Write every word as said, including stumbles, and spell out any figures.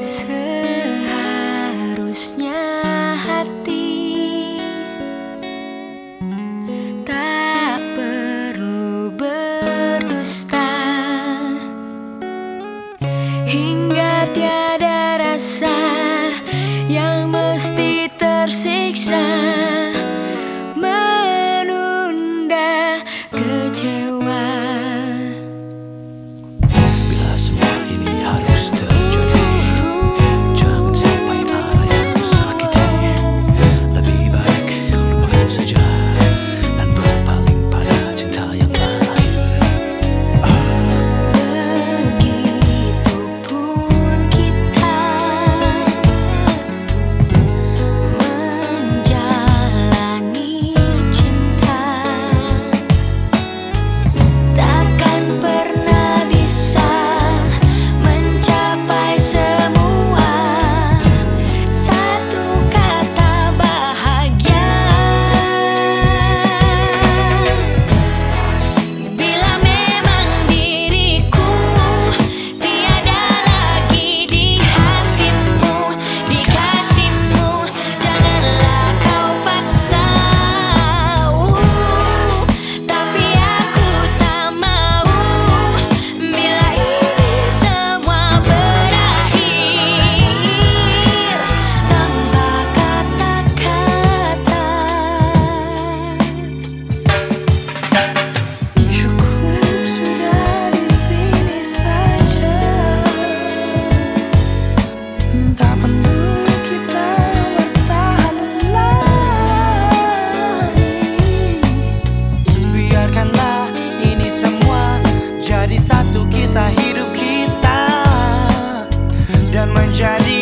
Seharusnya hati tak perlu berdusta hingga tiada rasa yang mesti tersiksa menunda kecewa. Bila semua ini harus terjadi, jangan sampai ada yang tersakiti. Lebih baik lupakan saja dan berpaling pada cinta yang lain. Begitupun kita menjalani cinta, takkan pernah bisa mencapai semua. Satu kata bahagia. Bila memang diriku tiada lagi di hatimu, dikasihmu, janganlah kau paksa. Uh, tapi aku tak mau bila ini semua berakhir tanpa kata-kata. Cukup sudah di sini saja. Tak perlu kita bertahan lagi. Biarkanlah ini semua jadi satu kisah hidup kita dan menjadi